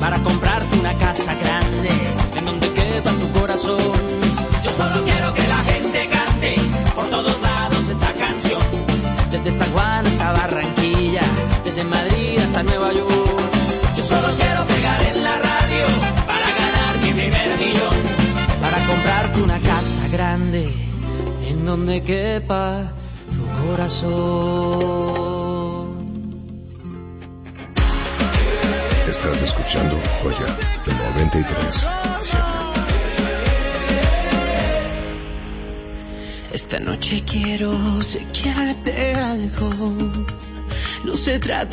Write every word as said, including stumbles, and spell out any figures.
para comprarte una casa grande en donde quepa tu corazón. Yo solo quiero que la gente cante por todos lados esta canción, desde San Juan hasta Barranquilla, desde Madrid hasta Nueva York. Yo solo quiero pegar en la radio para ganar mi primer millón, para comprarte una casa grande en donde quepa tu corazón. Estás escuchando Joya noventa y tres punto siete. Esta noche quiero obsequiarte algo. No se trata